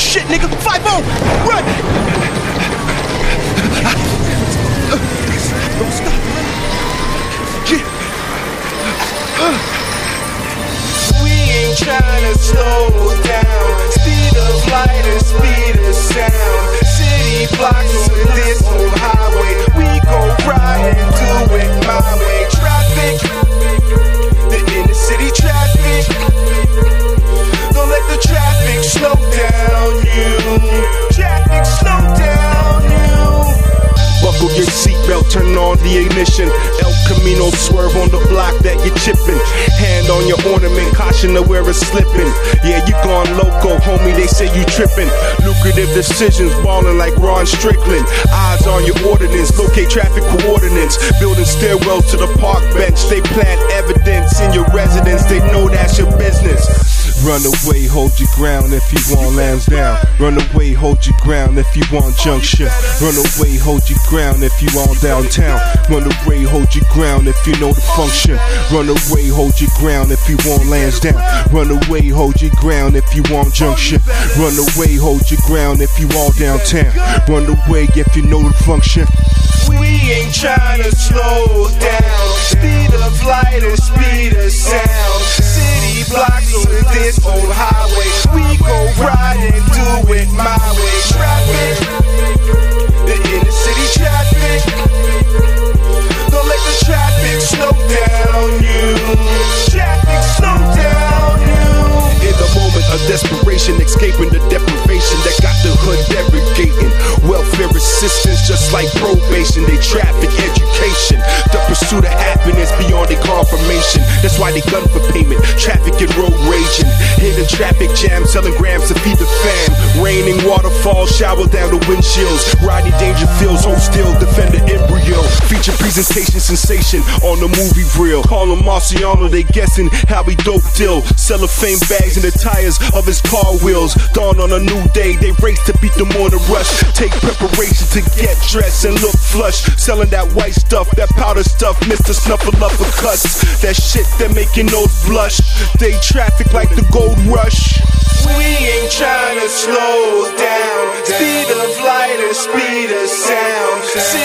shit, nigga. 5-0. Run. Don't stop, man. We ain't tryna slow down. Speed of light and speed of sound. City blocks of this old highway. We gon' ride and do it my way. Traffic, the inner city traffic. Don't let the traffic slow down you. Traffic slow down you. Buckle your seatbelt, turn on the ignition. El Camino swerve on the block that you're chipping. Hand on your ornament, caution to where it's slipping. Yeah, you gone loco, homie, they say you tripping. Lucrative decisions, ballin' like Ron Strickland. Eyes on your ordinance, locate traffic coordinates. Building stairwells to the park bench. They plant evidence in your residence, they know that's your business. Run away, hold your ground if you want lambs down. Run away, hold your ground if you want junction. Run away, hold your ground if you want downtown. Run away, hold your ground if you know the function. Run away, hold your ground if you want lands down. Run away, hold your ground if you want junction. Run away, hold your ground if you all downtown. Run away if you know the function. We ain't tryna slow down. Speed of light and speed of sound. City blocks of this old highway. We gon' ride and do it my way. Traffic, the inner city traffic. Don't let the traffic slow down you. Traffic slow down you. In the moment of desperation, escaping the deprivation that got the hood derogating. Welfare assistance, just like probation. They traffic education. The pursuit of happiness beyond their confirmation. That's why they gun for payment. Traffic and road raging. Hidden traffic jam, selling grams to feed the fam. Raining waterfalls, shower down the windshields. Riding danger fields, hold still, defend the embryo. Feature presentation sensation on the movie reel. Call him Marciano, they guessing how he dope deal. Cellophane bags in the tires of his car wheels. Dawn on a new day, they race to beat the morning rush. Take preparation to get dressed and look flush. Selling that white stuff, that powder stuff, Mr. Snuffle uppercuts. That shit that making those blush. They traffic like the gold rush. We ain't tryna slow down. Speed of light and speed of sound.